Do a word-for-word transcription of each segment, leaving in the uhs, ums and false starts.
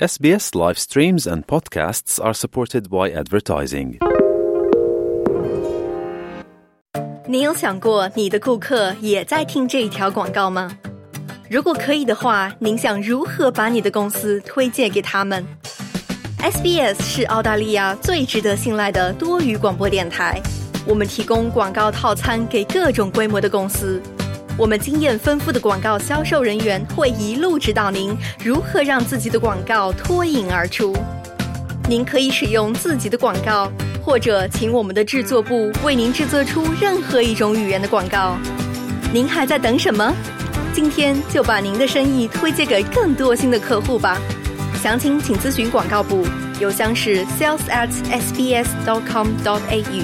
S B S live streams and podcasts are supported by advertising. 你有想过你的顾客也在听这一条广告吗？如果可以的话，您想如何把你的公司推荐给他们？ S B S 是澳大利亚最值得信赖的多语广播电台，我们提供广告套餐给各种规模的公司。我们经验丰富的广告销售人员会一路指导您如何让自己的广告脱颖而出。您可以使用自己的广告，或者请我们的制作部为您制作出任何一种语言的广告。您还在等什么？今天就把您的生意推荐给更多新的客户吧。详情请咨询广告部，邮箱是 sales at s b s dot com dot a u。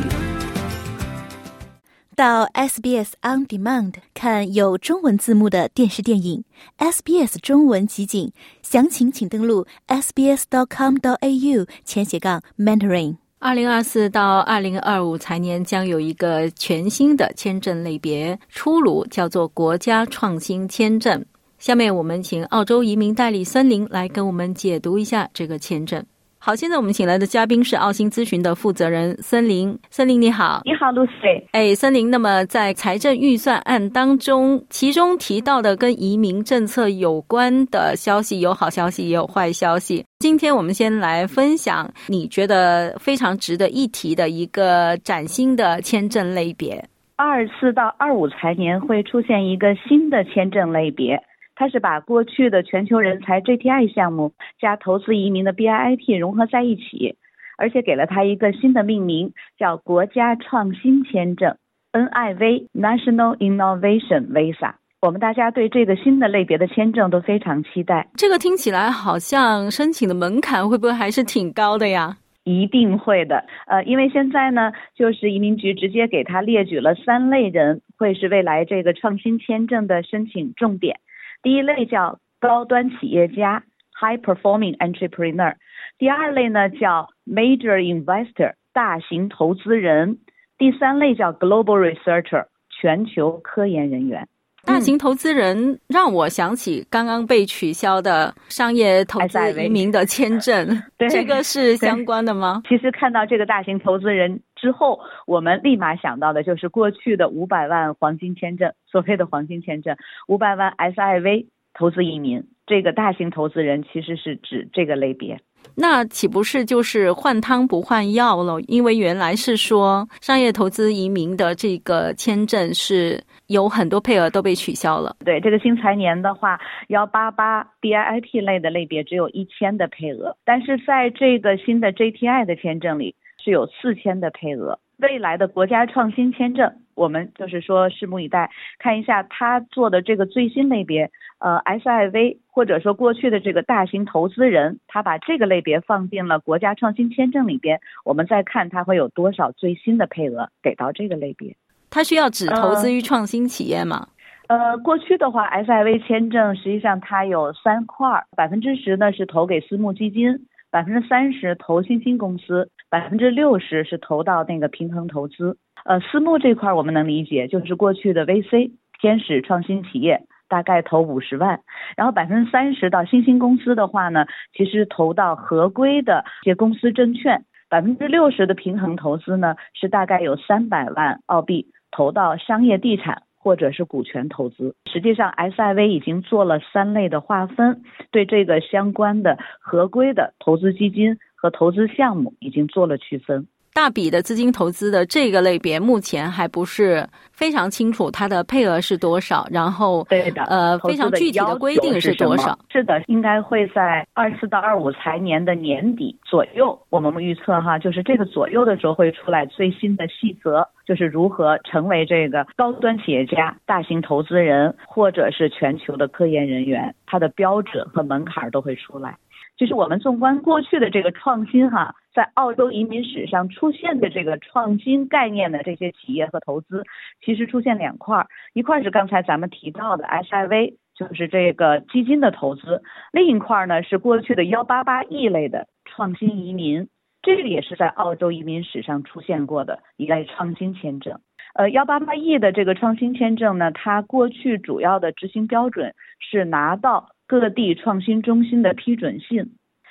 到 S B S On Demand 看有中文字幕的电视电影 S B S 中文集锦，详情请登录 s b s dot com dot a u 前斜杠 mentoring。 二零二四到二零二五财年将有一个全新的签证类别出炉，叫做国家创新签证。下面我们请澳洲移民代理森林来跟我们解读一下这个签证。好，现在我们请来的嘉宾是澳新咨询的负责人森林。森林你好。 你好 Lucy。 哎，森林，那么在财政预算案当中，其中提到的跟移民政策有关的消息，有好消息也有坏消息。今天我们先来分享你觉得非常值得一提的一个崭新的签证类别。 二四到二五财年会出现一个新的签证类别，它是把过去的全球人才 J T I 项目加投资移民的 B I I T 融合在一起，而且给了它一个新的命名，叫国家创新签证 N I V National Innovation Visa。 我们大家对这个新的类别的签证都非常期待。 这个听起来好像申请的门槛会不会还是挺高的呀？ 一定会的，呃，因为现在呢，就是移民局直接给他列举了三类人会是未来这个创新签证的申请重点。第一类叫高端企业家 High Performing Entrepreneur， 第二类呢叫 Major Investor 大型投资人，第三类叫 Global Researcher 全球科研人员。 大型投资人让我想起刚刚被取消的商业投资移民的签证，这个是相关的吗？ 其实看到这个大型投资人之后，我们立马想到的就是过去的五百万黄金签证，所谓的黄金签证，五百万 S I V 投资移民，这个大型投资人其实是指这个类别。 那岂不是就是换汤不换药了？因为原来是说商业投资移民的这个签证是有很多配额都被取消了。 对，这个新财年的话，一八八 B I I T 类的类别只有一千的配额，但是在这个新的 J T I 的签证里是有四千的配额。未来的国家创新签证，我们就是说拭目以待，看一下他做的这个最新类别，呃 S I V 或者说过去的这个大型投资人，他把这个类别放进了国家创新签证里边，我们再看他会有多少最新的配额给到这个类别。 他需要只投资于创新企业吗？ 呃, 呃，过去的话 S I V 签证实际上它有三块，百分之十呢是投给私募基金，百分之三十投新兴公司，百分之六十是投到那个平衡投资。呃，私募这块我们能理解，就是过去的 V C 天使创新企业大概投五十万，然后百分之三十到新兴公司的话呢，其实投到合规的这些公司证券，百分之六十的平衡投资呢是大概有三百万澳币投到商业地产或者是股权投资。实际上 S I V 已经做了三类的划分，对这个相关的合规的投资基金和投资项目已经做了区分。 大笔的资金投资的这个类别目前还不是非常清楚它的配额是多少，然后对的， 呃，非常具体的规定是多少？ 是的，应该会在二四到二五财年的年底左右，我们预测哈，就是这个左右的时候会出来最新的细则，就是如何成为这个高端企业家、大型投资人或者是全球的科研人员，它的标准和门槛都会出来。就是我们纵观过去的这个创新哈，在澳洲移民史上出现的这个创新概念的这些企业和投资，其实出现两块，一块是刚才咱们提到的 S I V， 就是这个基金的投资，另一块呢是过去的一八八亿类的创新移民，这个也是在澳洲移民史上出现过的一类创新签证。呃，一八八亿的这个创新签证呢，它过去主要的执行标准是拿到各地创新中心的批准信，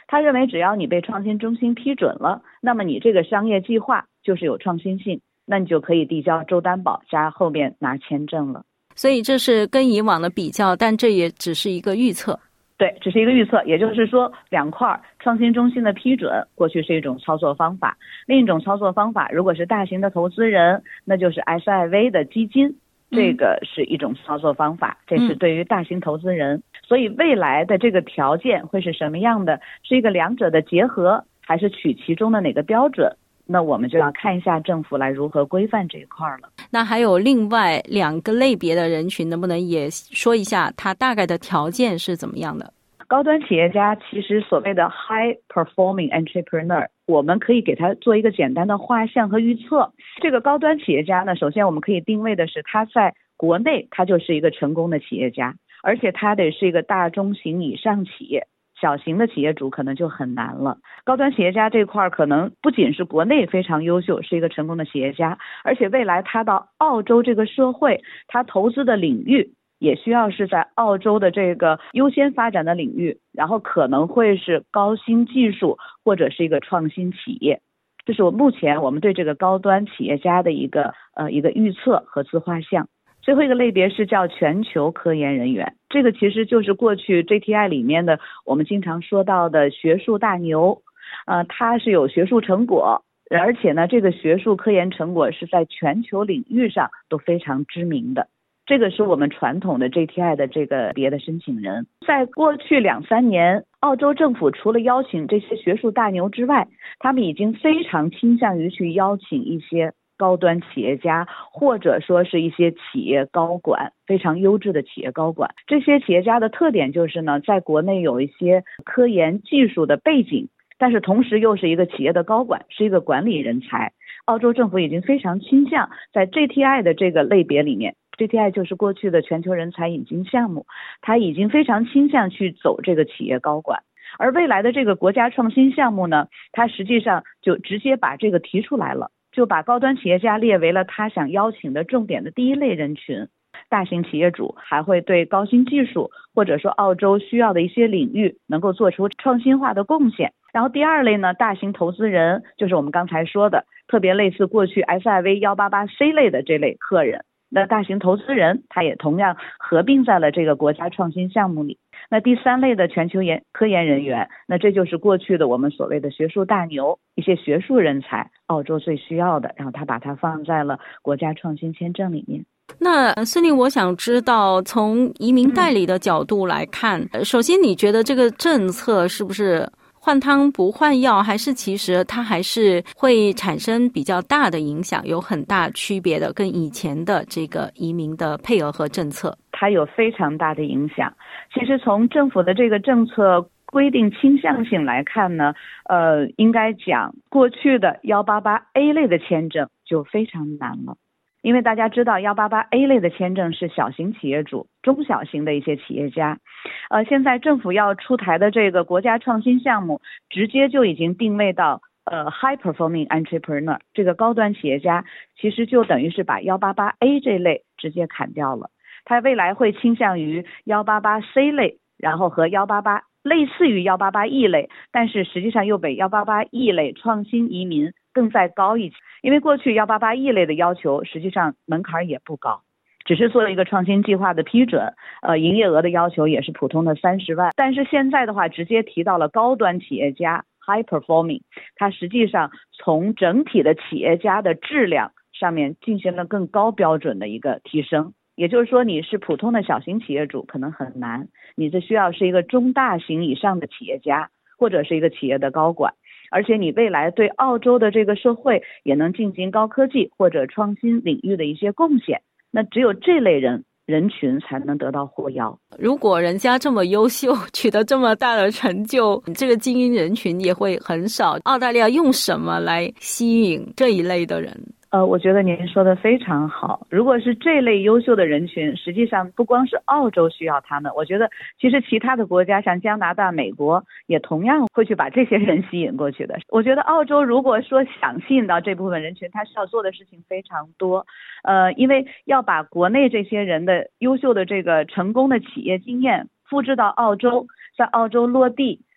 他认为只要你被创新中心批准了，那么你这个商业计划就是有创新性，那你就可以递交州担保加后面拿签证了。 所以这是跟以往的比较，但这也只是一个预测。 对，只是一个预测，也就是说两块创新中心的批准过去是一种操作方法，另一种操作方法如果是大型的投资人，那就是 S I V 的基金，这个是一种操作方法，这是对于大型投资人。所以未来的这个条件会是什么样的，是一个两者的结合，还是取其中的哪个标准，那我们就要看一下政府来如何规范这一块了。 那还有另外两个类别的人群，能不能也说一下它大概的条件是怎么样的？ 高端企业家其实所谓的 high performing entrepreneur， 我们可以给他做一个简单的画像和预测。这个高端企业家呢，首先我们可以定位的是他在国内他就是一个成功的企业家，而且他得是一个大中型以上企业，小型的企业主可能就很难了。高端企业家这块可能不仅是国内非常优秀，是一个成功的企业家，而且未来他到澳洲这个社会，他投资的领域也需要是在澳洲的这个优先发展的领域，然后可能会是高新技术或者是一个创新企业。这是我目前我们对这个高端企业家的一个呃一个预测和自画像。最后一个类别是叫全球科研人员，这个其实就是过去 J T I 里面的我们经常说到的学术大牛，呃，他是有学术成果，而且呢，这个学术科研成果是在全球领域上都非常知名的。这个是我们传统的 J T I 的这个别的申请人。在过去两三年，澳洲政府除了邀请这些学术大牛之外，他们已经非常倾向于去邀请一些高端企业家，或者说是一些企业高管，非常优质的企业高管。这些企业家的特点就是呢，在国内有一些科研技术的背景，但是同时又是一个企业的高管，是一个管理人才。澳洲政府已经非常倾向在 J T I 的这个类别里面， J T I 就是过去的全球人才引进项目，它已经非常倾向去走这个企业高管。而未来的这个国家创新项目呢，它实际上就直接把这个提出来了，就把高端企业家列为了他想邀请的重点的第一类人群。大型企业主还会对高新技术或者说澳洲需要的一些领域能够做出创新化的贡献。然后第二类呢，大型投资人就是我们刚才说的特别类似过去 S I V 一八八 C 类的这类客人。那大型投资人他也同样合并在了这个国家创新项目里。那第三类的全球研科研人员，那这就是过去的我们所谓的学术大牛，一些学术人才，澳洲最需要的，然后他把它放在了国家创新签证里面。 那孙俪，我想知道从移民代理的角度来看，嗯、首先你觉得这个政策是不是换汤不换药，还是其实它还是会产生比较大的影响，有很大区别的，跟以前的这个移民的配额和政策？ 它有非常大的影响。其实从政府的这个政策规定倾向性来看呢，呃，应该讲过去的一八八 A 类的签证就非常难了。因为大家知道一八八 A 类的签证是小型企业主、中小型的一些企业家，呃，现在政府要出台的这个国家创新项目，直接就已经定位到呃 high performing entrepreneur 这个高端企业家，其实就等于是把一八八 A 这类直接砍掉了。它未来会倾向于一八八 C 类，然后和一八八类似于一八八 E 类，但是实际上又比一八八 E 类创新移民更再高一些。因为过去一八八 E 类的要求实际上门槛也不高，只是做一个创新计划的批准，呃，营业额的要求也是普通的三十万。但是现在的话，直接提到了高端企业家 high performing， 它实际上从整体的企业家的质量上面进行了更高标准的一个提升。也就是说，你是普通的小型企业主可能很难，你这需要是一个中大型以上的企业家，或者是一个企业的高管。而且你未来对澳洲的这个社会也能进行高科技或者创新领域的一些贡献，那只有这类人人群才能得到获邀。 如果人家这么优秀，取得这么大的成就，这个精英人群也会很少。澳大利亚用什么来吸引这一类的人？ 呃，我觉得您说的非常好。如果是这类优秀的人群，实际上不光是澳洲需要他们，我觉得其实其他的国家像加拿大、美国也同样会去把这些人吸引过去的。我觉得澳洲如果说想吸引到这部分人群，他需要做的事情非常多。呃，因为要把国内这些人的优秀的这个成功的企业经验复制到澳洲，在澳洲落地，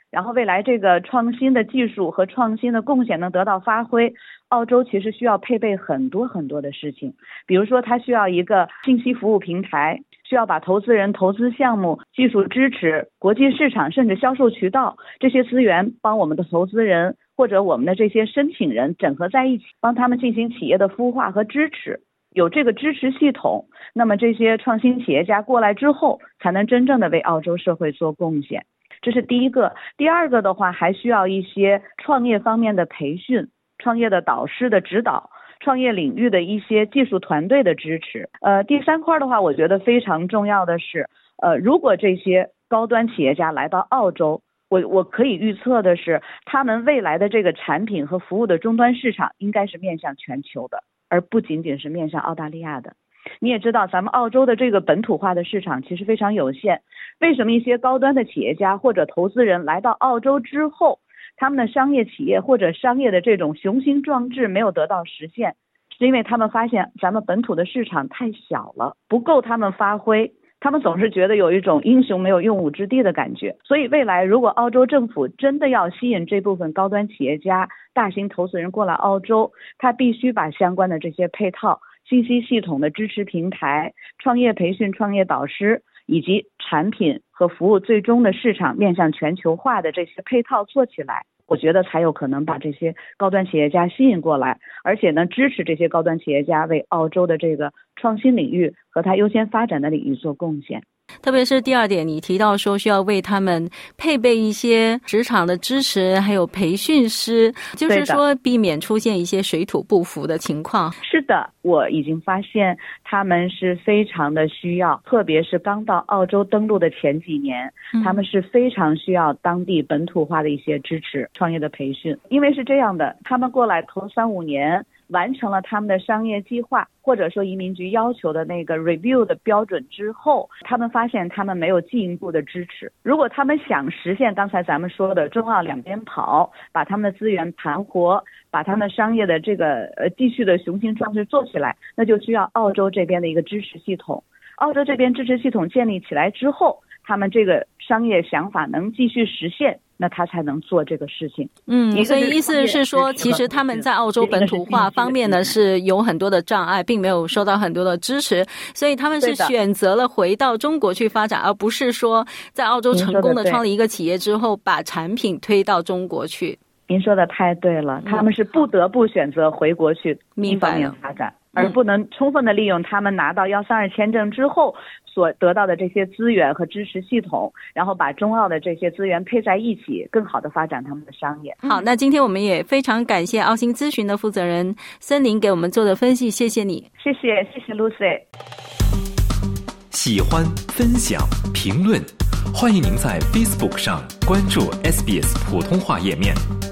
然后未来这个创新的技术和创新的贡献能得到发挥，澳洲其实需要配备很多很多的事情，比如说它需要一个信息服务平台，需要把投资人、投资项目、技术支持、国际市场甚至销售渠道这些资源帮我们的投资人或者我们的这些申请人整合在一起，帮他们进行企业的孵化和支持。有这个支持系统，那么这些创新企业家过来之后才能真正的为澳洲社会做贡献，这是第一个。第二个的话，还需要一些创业方面的培训，创业的导师的指导，创业领域的一些技术团队的支持。呃，第三块的话，我觉得非常重要的是，呃，如果这些高端企业家来到澳洲，我我可以预测的是，他们未来的这个产品和服务的终端市场应该是面向全球的，而不仅仅是面向澳大利亚的。你也知道咱们澳洲的这个本土化的市场其实非常有限，为什么一些高端的企业家或者投资人来到澳洲之后，他们的商业企业或者商业的这种雄心壮志没有得到实现，是因为他们发现咱们本土的市场太小了，不够他们发挥，他们总是觉得有一种英雄没有用武之地的感觉。所以未来如果澳洲政府真的要吸引这部分高端企业家、大型投资人过来澳洲，他必须把相关的这些配套、信息系统的支持平台、创业培训、创业导师以及产品和服务最终的市场面向全球化的这些配套做起来，我觉得才有可能把这些高端企业家吸引过来，而且呢支持这些高端企业家为澳洲的这个创新领域和它优先发展的领域做贡献。 特别是第二点，你提到说需要为他们配备一些职场的支持，还有培训师，就是说避免出现一些水土不服的情况。 是的，我已经发现他们是非常的需要，特别是刚到澳洲登陆的前几年，嗯、他们是非常需要当地本土化的一些支持、创业的培训。因为是这样的，他们过来头三五年完成了他们的商业计划，或者说移民局要求的那个 review 的标准之后，他们发现他们没有进一步的支持。如果他们想实现刚才咱们说的中澳两边跑，把他们的资源盘活，把他们商业的这个呃继续的雄心壮志做起来，那就需要澳洲这边的一个支持系统。澳洲这边支持系统建立起来之后，他们这个商业想法能继续实现，那他才能做这个事情。 嗯，所以意思是说，其实他们在澳洲本土化方面呢是有很多的障碍，并没有受到很多的支持，所以他们是选择了回到中国去发展，而不是说在澳洲成功的创立一个企业之后，把产品推到中国去。 您说的太对了，他们是不得不选择回国去一方面发展，而不能充分的利用他们拿到一三二签证之后所得到的这些资源和支持系统，然后把中澳的这些资源配在一起，更好的发展他们的商业。 好，那今天我们也非常感谢澳新咨询的负责人森林给我们做的分析，谢谢你。 谢谢，谢谢 Lucy。 喜欢、分享、评论，欢迎您在 Facebook 上关注 S B S 普通话页面。